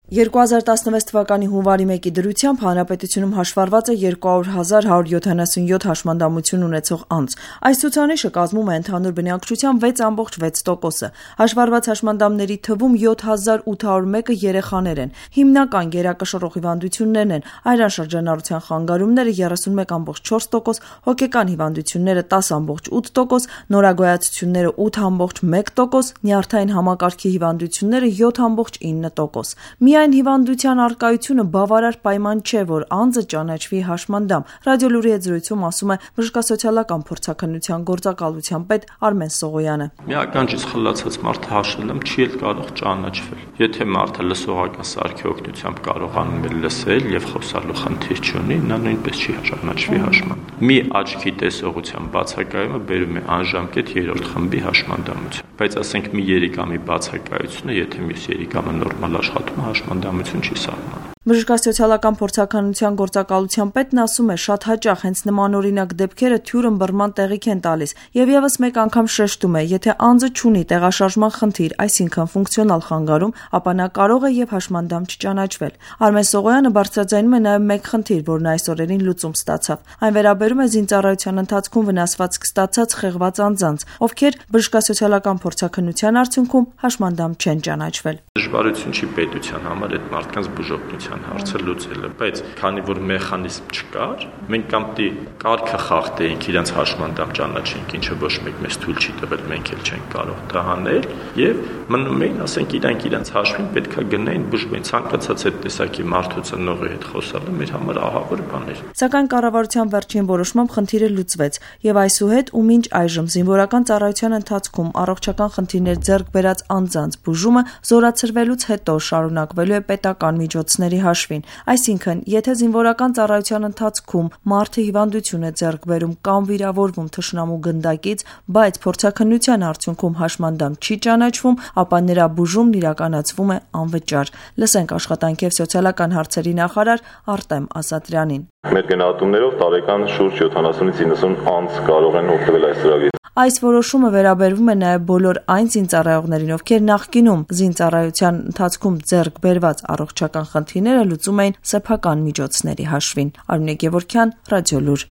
2016 թվականի հունվարի 1-ի դրությամբ հանրապետությունում հաշվառված է 200,177 հաշմանդամություն ունեցող անձ։ Այս ցուցանիշը կազմում է ընդհանուր բնակչության 6,6%-ը։ Հաշվառված հաշմանդամների թվում 7,801-ը երեխաներ են։ Հիմնական գերակշռող հիվանդություններն են այրաշրջանառության խանգարումները 31,4%, հոգեկան հիվանդությունները 10,8%, նորագոյացությունները 8,1%, նյարդային համակարգի հիվանդությունները 7,9%։ Միայն հիվանդության առկայությունը բավարար պայման չէ, որ անձը ճանաչվի հաշմանդամ։ Ռադիոլուրի հետ զրույցում ասում է բժշկասոցիալական փորձաքննության գործակալության պետ Արմեն Սողոյանը։ Միականջից խլացած մարդը հաշվելն չի էլ կարող ճանաչվել։ Եթե մարդը լսողական սարքի օգնությամբ կարողանում է լսել եւ խոսալու խնդիր չունի, նա նույնպես չի ճանաչվի հաշմանդամ։ Մի աչքի տեսողության բացակայումը բերում է անժամկետ երրորդ խմբի հաշմանդամություն։ Բայց ասենք մի երիկամի բացակայությունը, եթե մյուս երիկամը նորմալ աշխատում է, հաշմանդամություն չի սահմանում։ Բժշկասոցիալական փորձաքննության գործակալության պետն ասում է, շատ հաճախ հենց նմանօրինակ դեպքերը թյուր ըմբռնման տեղիք են տալիս եւ եւս մեկ անգամ շեշտում է, եթե անձը չունի տեղաշարժման խնդիր, այսինքն ֆունկցիոնալ խանգարում, ապա նա կարող է եւ հաշմանդամ չճանաչվել։ Արմեն Սողոյանը բարձրաձայնում է նաեւ մեկ խնդիր, որն այս օրերին լուծում ստացավ։ Այն վերաբերում է զինծառայության ընթացքում վնասվածք ստացած խեղված անձանց, ովքեր բժշկասոցիալական փորձաքննության արդյունքում հաշմանդամ չեն ճանաչվել։ Դժվարություն չի պետության համար այդ մարդկանց բուժօգնության հարցը լուծելը, բայց քանի որ մեխանիզմ չկար, մենք կամ դի կարգը խախտեինք, իրենց հաշմանդամ ճանաչենք, ինչը ոչ մեկ մեզ թույլ չի տվել, մենք էլ չենք կարող դա անել, եւ մնում էին, ասենք, իրենց հաշվին պետքա գնային բուժվեն, ցանկացած այդ տեսակի մարդու ծնողի հետ խոսալը մեր համար ահավոր բան էր։ Սակայն կառավարության վերջին որոշմամբ խնդիրը լուծվեց, եւ այսուհետ ու մինչ այժմ զինվորական ծառայության ընթացքում առողջական խնդիրներ ձեռք բերած անձանց բուժումը զորացրվելուց հետո շարունակվելու է պետական միջոցների հաշվին, այսինքն, եթե զինվորական ծառայության ընթացքում մարդը հիվանդություն է ձեռք բերում կամ վիրավորվում թշնամու գնդակից, բայց փորձաքննության արդյունքում հաշմանդամ չի ճանաչվում, ապա նրա բուժումն իրականացվում է անվճար։ Լսենք աշխատանքի և սոցիալական հարցերի նախարար Արտեմ Ասատրյանին։ Մեր գնահատումներով տարեկան շուրջ 70-ից 90 անձ կարող են օգտվել այս ծրագրից։ Այս որոշումը վերաբերվում է նաև բոլոր այն զինծառայողներին, ովքեր նախկինում զինծառայության ընթացքում ձեռք բերված առողջական խնդիրները լուծում էին սեփական միջոցների հաշվին։ Արմինե Գևորգյան, Ռադիոլուր։